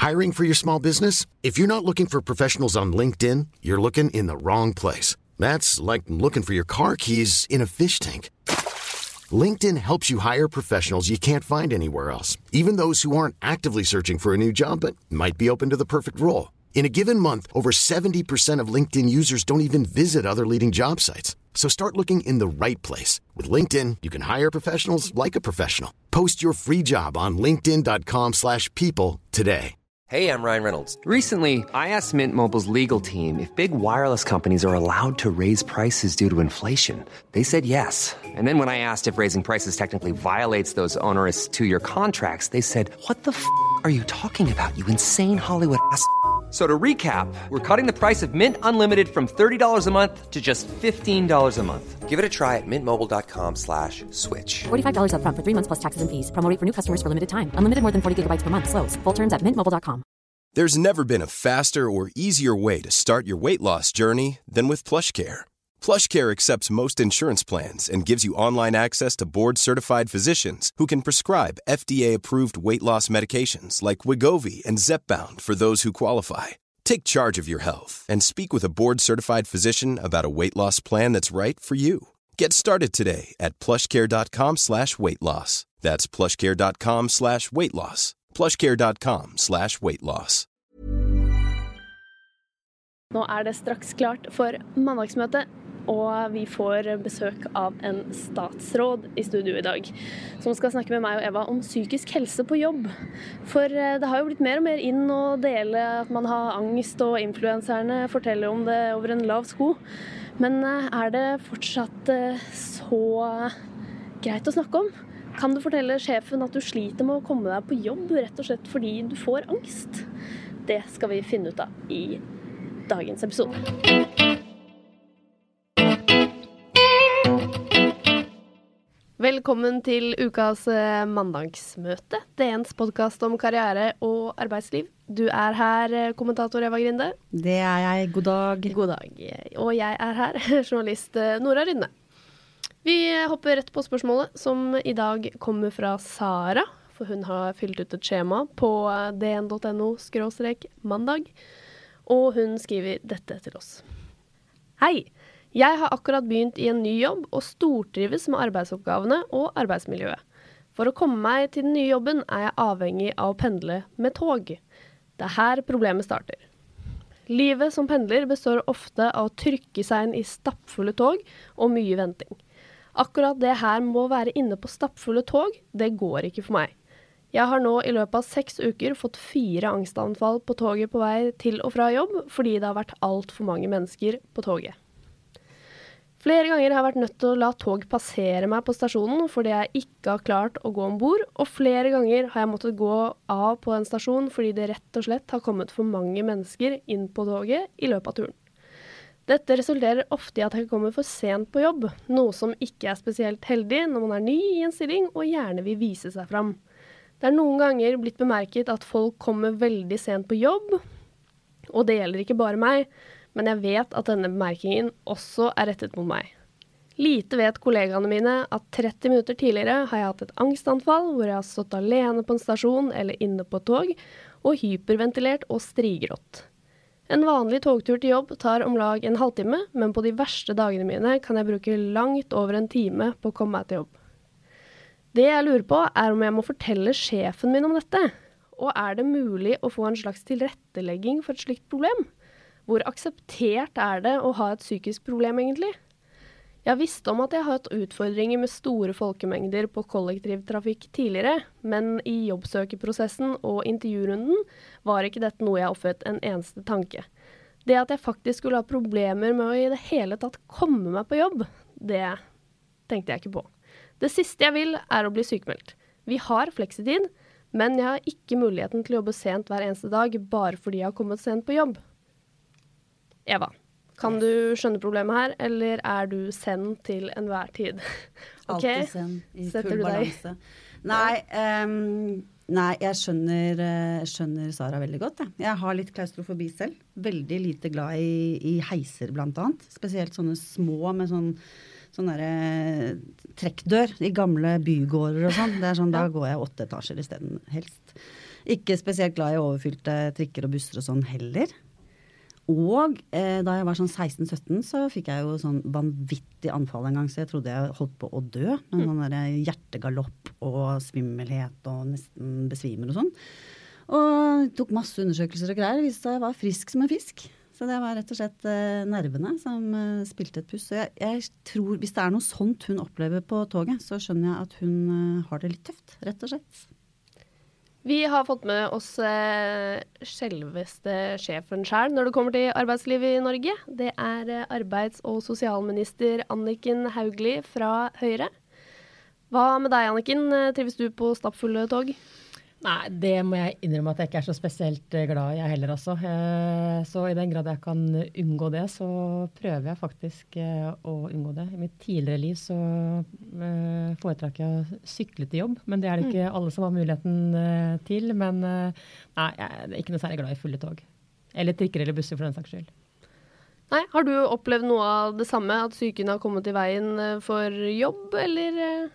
Hiring for your small business? If you're not looking for professionals on LinkedIn, you're looking in the wrong place. That's like looking for your car keys in a fish tank. LinkedIn helps you hire professionals you can't find anywhere else, even those who aren't actively searching for a new job but might be open to the perfect role. In a given month, over 70% of LinkedIn users don't even visit other leading job sites. So start looking in the right place. With LinkedIn, you can hire professionals like a professional. Post your free job on linkedin.com/people today. Hey, I'm Ryan Reynolds. Recently, I asked Mint Mobile's legal team if big wireless companies are allowed to raise prices due to inflation. They said yes. And then when I asked if raising prices technically violates those onerous two-year contracts, they said, "What the f*** are you talking about, you insane Hollywood ass?" So to recap, we're cutting the price of Mint Unlimited from $30 a month to just $15 a month. Give it a try at mintmobile.com/switch. $45 up front for 3 months plus taxes and fees. Promo rate for new customers for limited time. Unlimited more than 40 gigabytes per month. Slows full terms at mintmobile.com. There's never been a faster or easier way to start your weight loss journey than with PlushCare. PlushCare accepts most insurance plans and gives you online access to board-certified physicians who can prescribe FDA-approved weight loss medications like Wegovy and Zepbound for those who qualify. Take charge of your health and speak with a board-certified physician about a weight loss plan that's right for you. Get started today at plushcare.com/weight-loss. That's plushcare.com/weight-loss. plushcare.com/weight-loss. Nå det straks klart for mandagsmøte, og vi får besøk av en statsråd i studio i dag, som skal snakke med meg og Eva om psykisk helse på jobb. For det har jo blitt mer og mer inn å dele at man har angst, og influenserne forteller om det over en lav sko. Men det fortsatt så greit å snakke om? Kan du fortelle sjefen at du sliter med å komme deg på jobb, rett og slett fordi du får angst? Det skal vi finne ut av i dagens episode. Velkommen til ukas mandagsmøte, DNs podcast om karriere og arbeidsliv. Du her, kommentator Eva Grinde. Det jeg. God dag. God dag. Og jeg her, journalist Nora Rydne. Vi hopper rett på spørsmålet, som i dag kommer fra Sara, for hun har fylt ut et skjema på dn.no/mandag, og hun skriver dette til oss. Hei! Jeg har akkurat begynt i en ny jobb og stortrives med arbeidsoppgavene og arbeidsmiljøet. For å komme meg til den nye jobben jeg avhengig av å pendle med tog. Det her problemet starter. Livet som pendler består ofte av å trykke seg inn i stappfulle tog og mye venting. Akkurat det her må være inne på stappfulle tog, det går ikke for meg. Jeg har nå i løpet av 6 uker fått 4 angstanfall på toget på vei til og fra jobb, fordi det har vært alt for mange mennesker på toget. Flere ganger har jeg vært nødt til å la tog passere meg på stasjonen fordi jeg ikke har klart å gå ombord, og flere ganger har jeg måttet gå av på en stasjon fordi det rett og slett har kommet for mange mennesker inn på toget i løpet av turen. Dette resulterer ofte i at jeg kommer for sent på jobb, noe som ikke er spesielt heldig når man er ny i en stilling og gjerne vil vise seg fram. Det noen ganger blitt bemerket at folk kommer veldig sent på jobb, og det gjelder ikke bare meg, men jeg vet at denne bemerkingen også er rettet mot meg. Lite vet kollegaene mine at 30 minutter tidligere har jeg hatt et angstanfall hvor jeg har stått alene på en stasjon eller inne på et tog, og hyperventilert og strigrått. En vanlig togtur til jobb tar om lag en halvtime, men på de verste dagene mine kan jeg bruke langt over en time på å komme meg til jobb. Det jeg lurer på om jeg må fortelle sjefen min om dette, og det mulig å få en slags tilrettelegging for et slikt problem? Hvor akseptert det å ha et psykisk problem egentlig? Jeg visste om at jeg har hatt utfordringer med store folkemengder på kollektivtrafikk tidligere, men i jobbsøkeprosessen og intervjurunden var ikke dette noe jeg offret en eneste tanke. Det at jeg faktisk skulle ha problemer med å i det hele tatt komme meg på jobb, det tenkte jeg ikke på. Det siste jeg vil å bli sykemeldt. Vi har fleksitid, men jeg har ikke muligheten til å jobbe sent hver eneste dag bare fordi jeg har kommet sent på jobb. Eva, kan du skjønne problemet her, eller du send til enhver tid? Okay. Alltid send i full balanse. Nei, jeg skjønner Sara veldig godt. Jeg har litt klaustrofobi selv. Veldig lite glad i heiser blant annet. Spesielt sånne små med sånn der trekkdør i gamle bygårder og sånn. Det sånn, da går jeg 8 etasjer i stedet helst. Ikke spesielt glad i overfylte trikker og busser og sånn heller. Og da jeg var sånn 16-17 så fikk jeg jo sånn vanvittig anfall en gang, så jeg trodde jeg holdt på å dø. Med sånn der hjertegalopp og svimmelhet og nesten besvimer og sånn. Og tok masse undersøkelser og greier, viste seg jeg var frisk som en fisk. Så det var rett og slett nervene som spilte et puss. Så jeg tror, hvis det er noe sånt hun opplever på toget, så skjønner jeg at hun har det litt tøft, rett og slett. Vi har fått med oss selveste sjefen selv når det kommer til arbeidslivet i Norge. Det er arbeids- og sosialminister Anniken Hauglie fra Høyre. Hva med deg, Anniken? Trives du på stappfulle tog? Nei, det må jeg innrømme at jeg ikke er så spesielt glad i jeg heller også. Så i den grad jeg kan unngå det, så prøver jeg faktisk å unngå det. I mitt tidligere liv så foretrakk jeg å sykle til jobb, men det er det ikke alle som har muligheten til. Men nei, jeg er ikke noe særlig glad i fulle tog. Eller trikker eller busser for den saks skyld. Nei, har du opplevd noe av det samme, at sykene har kommet i veien for jobb, eller...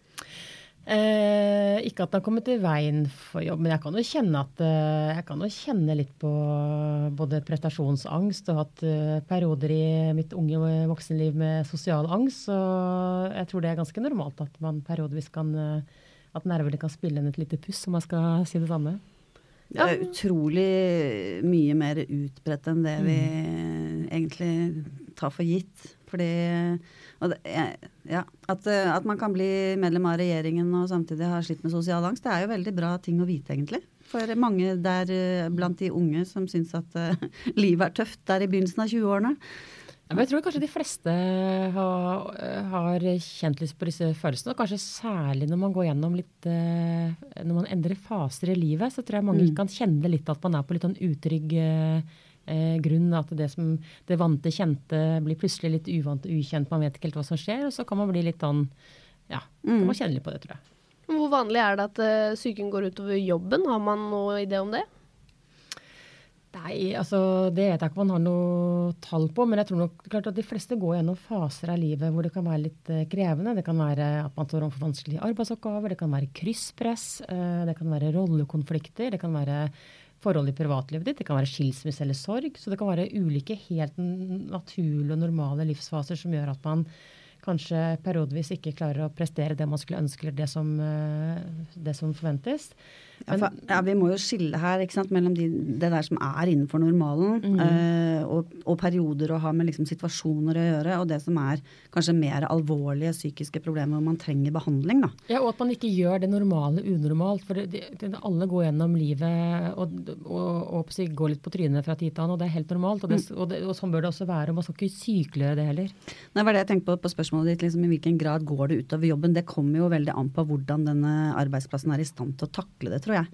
Ikke at det har kommet i veien for jobb, men jeg kan jo kjenne litt på både prestasjonsangst og hatt perioder i mitt unge voksenliv med sosial angst, så jeg tror det er ganske normalt at man periodevis at nervene kan spille inn et lite puss, om man skal si det samme. Det er utrolig mye mer utbredt enn det vi egentlig tar for gitt. Fordi at man kan bli medlem av regjeringen og samtidig ha slitt med sosial angst, det er jo veldig bra ting å vite egentlig. For mange der blant de unge som synes at livet er tøft der i begynnelsen av 20-årene. Ja, men jeg tror kanskje de fleste har kjent litt på disse følelsene, og kanskje særlig når man går gjennom litt, når man endrer faser i livet, så tror jeg mange kan kjenne litt at man er på litt sånn utrygg grunn, at det vante kjente blir plutselig litt uvant og ukjent, man vet ikke helt hva som skjer, og så kan man bli litt sånn, ja, kan man kjenne litt på det, tror jeg. Hvor vanlig er det at syken går utover jobben? Har man noe idé om det? Nei, altså det vet jeg ikke om man har noe tall på, men jeg tror nok klart at de fleste går gjennom faser av livet hvor det kan være litt krevende. Det kan være at man står overfor vanskelige arbeidsoppgaver, det kan være krysspress, det kan være rollekonflikter, det kan være forhold i privatlivet ditt, det kan være skilsmisse eller sorg, så det kan være ulike helt naturlige og normale livsfaser som gjør at man kanskje periodevis ikke klarer å prestere det man skulle ønske, eller det som forventes. Men, vi må jo skille her, ikke sant, mellom det der som er innenfor normalen, og perioder å ha med liksom situasjoner å gjøre, og det som er kanskje mer alvorlige psykiske problemer hvor man trenger behandling, da. Ja, og at man ikke gjør det normale unormalt, for alle går gjennom livet og går litt på trynet fra tid til annen, og det er helt normalt, og sånn bør det også være, og man skal ikke sykeliggjøre det heller. Nei, var det jeg tenkte på spørsmålet ditt, liksom, i hvilken grad går det utover jobben? Det kommer jo veldig an på hvordan denne arbeidsplassen er i stand til å takle det, tror jeg.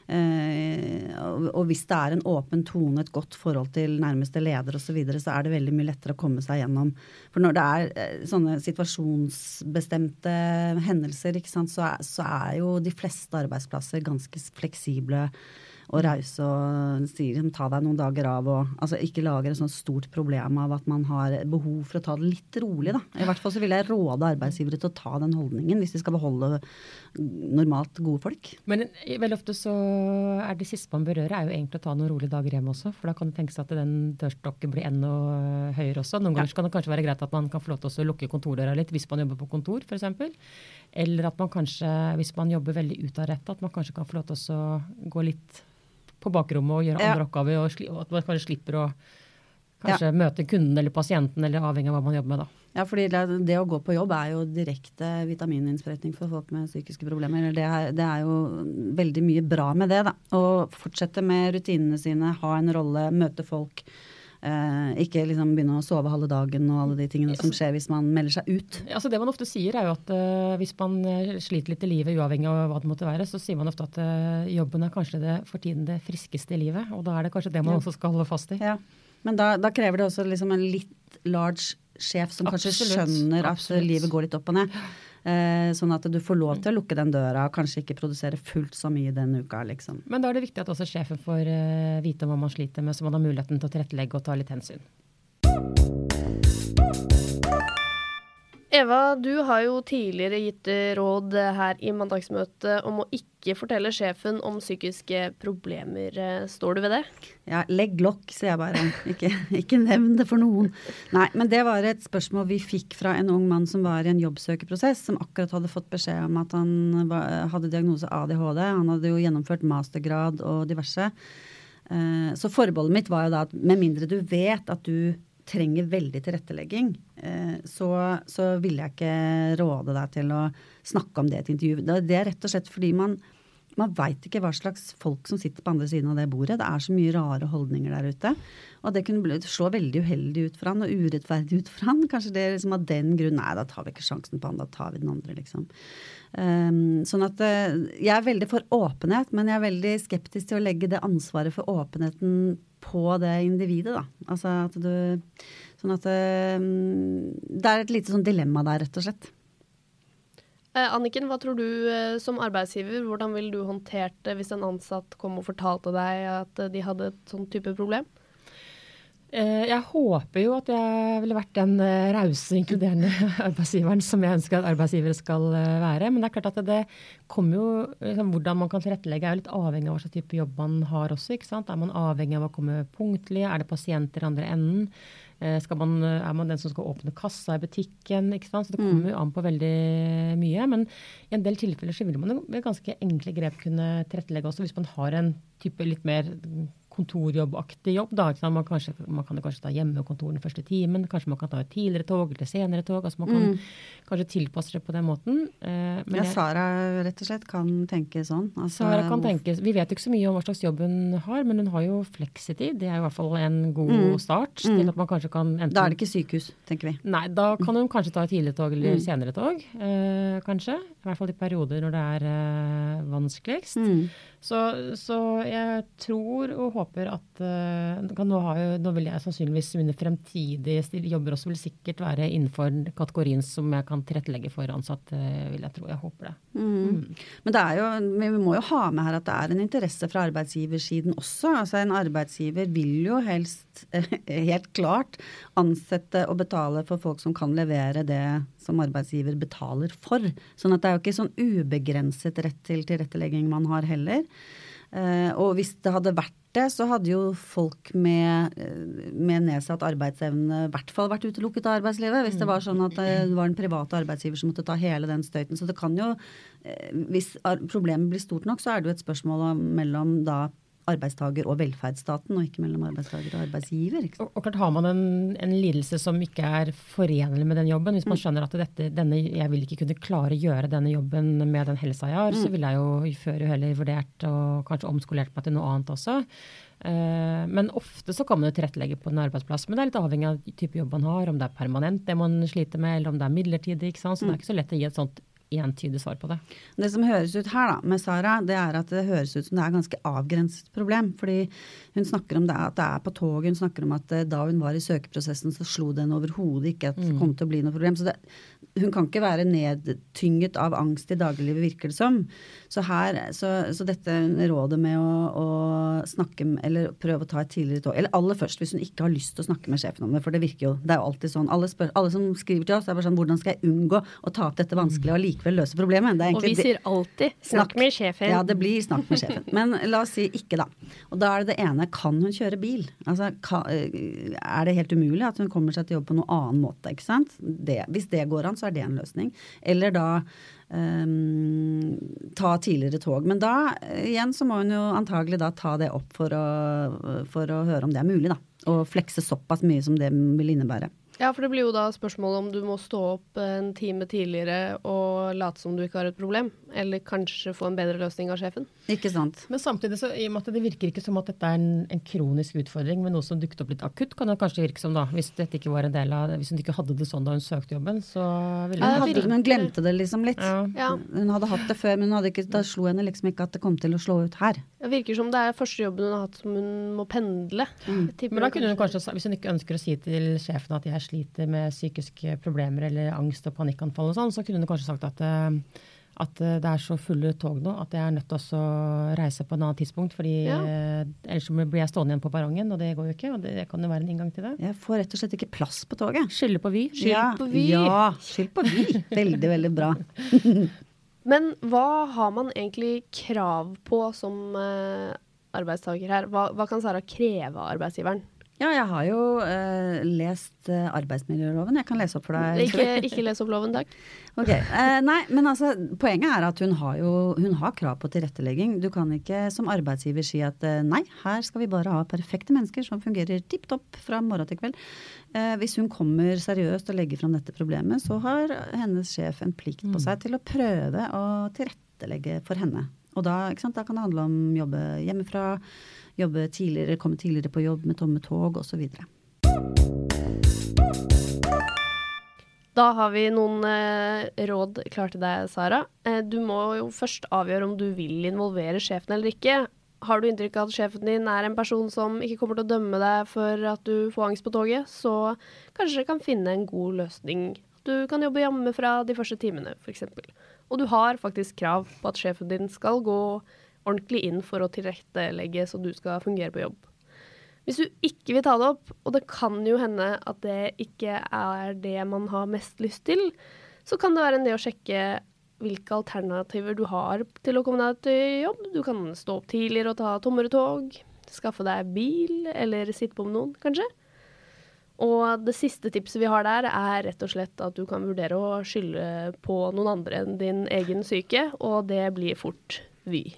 Og hvis det er en åpen tone, et godt forhold til nærmeste leder og så videre, så er det veldig mye lettere å komme seg gjennom. For når det er sånne situasjonsbestemte hendelser, ikke sant, så er jo de fleste arbeidsplasser ganske fleksible og rause og sier ta deg noen dager av og altså ikke lager et sånt stort problem av at man har behov for å ta det litt rolig, da. I hvert fall så vil jeg råde arbeidsgivere til å ta den holdningen hvis de skal beholde normalt gode folk. Men veldig ofte så er det siste man bør gjøre er jo egentlig å ta noen rolige dager hjemme også, for da kan det tenkes at den dørstokken blir enda høyere også. Noen ganger kan det kanskje være greit at man kan få lov til å lukke kontordøra litt hvis man jobber på kontor, for eksempel. Eller at man kanskje, hvis man jobber veldig utadrettet, at man kanskje kan få lov til å gå litt på bakrommet og gjøre andre oppgaver, og at man kanskje slipper å kanskje møte kunden eller pasienten, eller avhengig av hva man jobber med da. Ja, fordi det å gå på jobb er jo direkte vitamininnsprøytning for folk med psykiske problemer. Det er jo veldig mye bra med det da. Å fortsette med rutinene sine, ha en rolle, møte folk, ikke liksom begynne å sove halve dagen og alle de tingene som skjer hvis man melder seg ut. Altså det man ofte sier er jo at hvis man sliter litt i livet uavhengig av hva det måtte være, så sier man ofte at jobben er kanskje for tiden det friskeste i livet, og da er det kanskje det man også skal holde fast i. Ja, men da krever det også liksom en litt large sjef som kanskje skjønner at livet går litt opp og ned. Sånn at du får lov til å lukke den døra og kanskje ikke produsere fullt så mye den uka, liksom. Men da er det viktig at også sjefen får vite om hva man sliter med, så man har muligheten til å tilrettelegge og ta litt hensyn. Eva, du har jo tidligere gitt råd her i mandagsmøtet om å ikke fortelle sjefen om psykiske problemer. Står du ved det? Ja, legg lokk, sier jeg bare. Ikke nevn det for noen. Nei, men det var et spørsmål vi fikk fra en ung mann som var i en jobbsøkerprosess, som akkurat hadde fått beskjed om at han hadde diagnose ADHD. Han hadde jo gjennomført mastergrad og diverse. Så forbeholdet mitt var jo da at med mindre du vet at du trenger veldig tilrettelegging, så vil jeg ikke råde deg til å snakke om det til intervju. Det rett og slett fordi man vet ikke hva slags folk som sitter på andre siden av det bordet. Det så mye rare holdninger der ute. Og det kunne slå veldig uheldig ut for han, og urettferdig ut for han. Kanskje det liksom av den grunn, nei, da tar vi ikke sjansen på han, da tar vi den andre, liksom. Sånn at jeg veldig for åpenhet, men jeg veldig skeptisk til å legge det ansvaret for åpenheten på det individet, da. Altså at sånn at det et lite sånn dilemma der, rett og slett. Anniken, hva tror du som arbeidsgiver, hvordan ville du håndtert det hvis en ansatt kom og fortalte deg at de hadde et sånn type problem? Jeg håper jo at jeg ville vært den rause, inkluderende arbeidsgiveren som jeg ønsker at arbeidsgivere skal være. Men det klart at det kommer jo, liksom, hvordan man kan tilrettelegge jo litt avhengig av hva slags type jobb man har også, ikke sant? Man avhengig av å komme punktlig? Det pasienter i andre enden? Man den som skal åpne kassa i butikken, ikke sant? Så det kommer jo an på veldig mye, men i en del tilfeller så vil man jo med ganske enkle grep kunne tilrettelegge også hvis man har en type litt mer kontorjobbaktig jobb da, ikke sant? Man kan kanskje ta hjemmekontoren den første timen, kanskje man kan ta et tidligere tog eller senere tog, altså man kan kanskje tilpasse det på den måten. Men Sara rett og slett kan tenke sånn. Altså, Sara kan tenke, vi vet jo ikke så mye om hva slags jobb hun har, men hun har jo fleksitid, det jo i hvert fall en god start til at man kanskje kan enten... Da det ikke sykehus, tenker vi. Nei, da kan hun kanskje ta et tidligere tog eller senere tog, kanskje, i hvert fall i perioder når det vanskeligst. Så jeg tror og håper at nå vil jeg sannsynligvis mine fremtidige jobber også vil sikkert være innenfor kategorien som jeg kan tilrettelegge for ansatt, vil jeg tro. Jeg håper det. Men det jo, vi må jo ha med her at det en interesse fra arbeidsgiversiden også. Altså en arbeidsgiver vil jo helst helt klart ansette og betale for folk som kan levere det som arbeidsgiver betaler for. Sånn at det jo ikke sånn ubegrenset rett til tilrettelegging man har heller. Og hvis det hadde vært det, så hadde jo folk med nedsatt arbeidsevne i hvert fall vært utelukket av arbeidslivet, hvis det var sånn at det var en privat arbeidsgiver som måtte ta hele den støyten. Så det kan jo, hvis problemet blir stort nok, så det jo et spørsmål mellom da arbeidstager og velferdsstaten, og ikke mellom arbeidstager og arbeidsgiver. Og klart har man en lidelse som ikke forenlig med den jobben, hvis man skjønner at jeg vil ikke kunne klare å gjøre denne jobben med den helsa jeg har, så vil jeg jo før heller vurdert og kanskje omskolert meg til noe annet også. Men ofte så kan man jo tilrettelegge på en arbeidsplass, men det litt avhengig av type jobb man har, om det permanent det man sliter med, eller om det midlertidig, ikke sant? Så det ikke så lett å gi et sånt entydig svar på det. Det som høres ut her da, med Sara, det at det høres ut som det ganske avgrenset problem, fordi hun snakker om det at det på toget, hun snakker om at da hun var i søkeprosessen så slo den overhodet ikke at det kom til å bli noe problem. Så hun kan ikke være nedtynget av angst i dagliglivet, virker det som. Så dette rådet med å snakke, eller prøve å ta et tidligere tog, eller aller først, hvis hun ikke har lyst til å snakke med sjefen om det, for det virker jo, det jo alltid sånn, alle som skriver til oss, bare sånn, hvordan skal jeg unngå å ta opp dette vanskelige og likevel løse problemet? Og vi sier alltid, snakk med sjefen. Ja, det blir snakk med sjefen. Men la oss si ikke da. Og da det ene, kan hun kjøre bil? Altså, det helt umulig at hun kommer seg til jobb på noen annen måte, ikke sant? Hvis det går an, så det en løsning. Eller da ta tidligere tog. Men da, igjen, så må hun jo antagelig da ta det opp for å høre om det mulig, da. Og flekse såpass mye som det vil innebære. Ja, for det blir jo da spørsmålet om du må stå opp en time tidligere og late som du ikke har et problem, eller kanskje få en bedre løsning av sjefen. Ikke sant. Men samtidig, så, i og med at det virker ikke som at dette en kronisk utfordring, men noe som dukket opp litt akutt, kan det kanskje virke som da, hvis dette ikke var en del av, hvis hun ikke hadde det sånn da hun søkte jobben, så ville hun glemte det liksom litt. Ja. Hun hadde hatt det før, men da slo henne liksom ikke at det kom til å slå ut her. Det virker som det første jobben hun har hatt som hun må pendle. Men da kunne hun kanskje, hvis hun ikke ønsker å si til sjefen at jeg sliter med psykiske problemer eller angst og panikkanfall og sånn, så kunne hun kanskje sagt at det så fulle tog nå, at jeg nødt til å reise på en annen tidspunkt, fordi ellers blir jeg stående igjen på perrongen, og det går jo ikke, og det kan jo være en inngang til det. Jeg får rett og slett ikke plass på toget. Skylde på Vy. Skyld på Vy. Veldig, veldig bra. Men hva har man egentlig krav på som arbeidstaker her? Hva kan Sara kreve av arbeidsgiveren? Ja, jeg har jo lest arbeidsmiljøloven. Jeg kan lese opp for deg. Ikke les opp loven, takk. Ok, nei, men altså, poenget at hun har krav på tilrettelegging. Du kan ikke som arbeidsgiver si at nei, her skal vi bare ha perfekte mennesker som fungerer tipp-topp fra morgen til kveld. Hvis hun kommer seriøst og legger fram dette problemet, så har hennes sjef en plikt på seg til å prøve å tilrettelegge for henne. Og da, ikke sant, da kan det handle om jobbe hjemmefra, jobbe tidligere, komme tidligere på jobb med tomme tog og så videre. Da har vi noen råd klar til deg, Sara. Du må jo først avgjøre om du vil involvere sjefen eller ikke. Har du inntrykk av at sjefen din en person som ikke kommer til å dømme deg for at du får angst på toget, så kanskje dere kan finne en god løsning. Du kan jobbe hjemmefra de første timene, for eksempel. Og du har faktisk krav på at sjefen din skal gå ordentlig inn for å tilrettelegge så du skal fungere på jobb. Hvis du ikke vil ta det opp, og det kan jo hende at det ikke det man har mest lyst til, så kan det være en idé å sjekke hvilke alternativer du har til å komme deg til jobb. Du kan stå opp tidligere og ta tommere tog, skaffe deg bil, eller sitte på med noen, kanskje. Og det siste tipset vi har der rett og slett at du kan vurdere å skylde på noen andre enn din egen syke, og det blir fort Vy.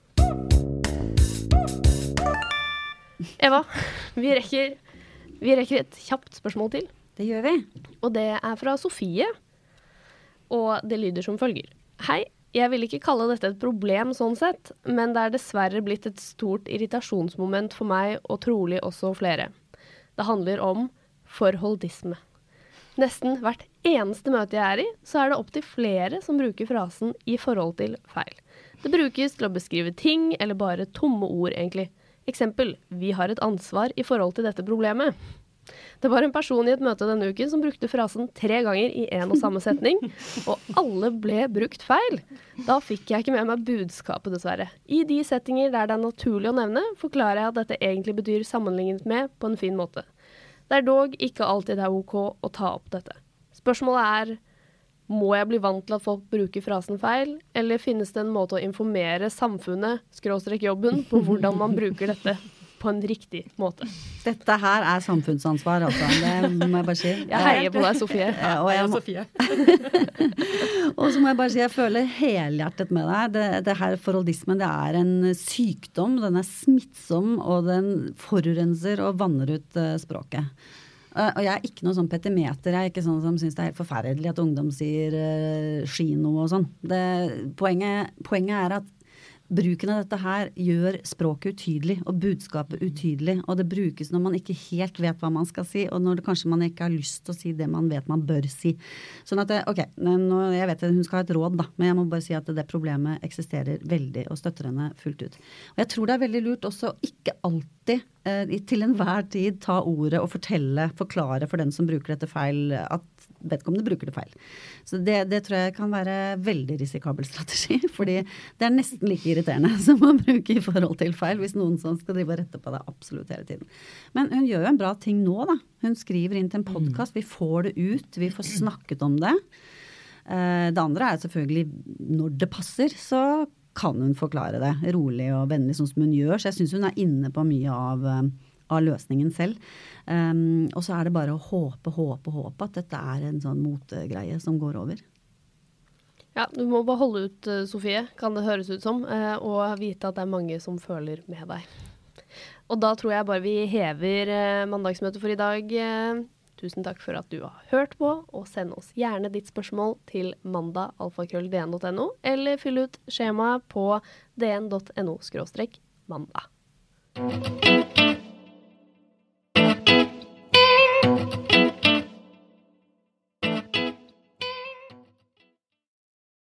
Eva, vi rekker et kjapt spørsmål til. Det gjør vi. Og det fra Sofie, og det lyder som følger. Hei, jeg vil ikke kalle dette et problem sånn sett, men det dessverre blitt et stort irritasjonsmoment for meg, og trolig også flere. Det handler om forholdisme. Nesten hvert eneste møte jeg i, så det opp til flere som bruker frasen i forhold til feil. Det brukes til å beskrive ting, eller bare tomme ord egentlig. Eksempel, vi har et ansvar i forhold til dette problemet. Det var en person i et møte denne uken som brukte frasen 3 ganger i en og samme setning, og alle ble brukt feil. Da fikk jeg ikke med meg budskapet dessverre. I de settinger der det naturlig å nevne, forklarer jeg at dette egentlig betyr sammenlignet med på en fin måte. Det dog ikke alltid ok å ta opp dette. Spørsmålet må jeg bli vant til at folk bruker frasen feil, eller finnes det en måte å informere samfunnet, /jobben, på hvordan man bruker dette på en riktig måte? Dette her samfunnsansvar, altså. Det må jeg bare si. Jeg heier på deg, Sofie. Sofie. Og så må jeg bare si, jeg føler helhjertet med deg. Det her forholdismen, det en sykdom, den smittsom, og den forurenser og vanner ut språket. Og jeg ikke noe sånn petimeter, jeg ikke sånn som synes det helt forferdelig at ungdom sier kino og sånn. Poenget at bruken av dette her gjør språket utydelig og budskapet utydelig, og det brukes når man ikke helt vet hva man skal si, og når kanskje man ikke har lyst til å si det man vet man bør si. Sånn at, jeg vet at hun skal ha et råd da, men jeg må bare si at det problemet eksisterer veldig, og støtter henne fullt ut. Og jeg tror det veldig lurt også ikke alltid til enhver tid ta ordet og forklare for den som bruker dette feil, at vedkommende bruker det feil. Så det tror jeg kan være veldig risikabel strategi, fordi det nesten like irriterende som å bruke i forhold til feil, hvis noen som skal drive og rette på det absolutt hele tiden. Men hun gjør jo en bra ting nå da. Hun skriver inn til en podcast, vi får det ut, vi får snakket om det. Det andre selvfølgelig, når det passer, så kan hun forklare det rolig og vennlig, sånn som hun gjør. Så jeg synes hun inne på mye av løsningen selv. Og så det bare å håpe at dette en sånn motegreie som går over. Ja, du må bare holde ut, Sofie, kan det høres ut som, og vite at det mange som føler med deg. Og da tror jeg bare vi hever mandagsmøtet for i dag. Tusen takk for at du har hørt på, og send oss gjerne ditt spørsmål til mandag@dn.no, eller fyll ut skjemaet på dn.no/mandag.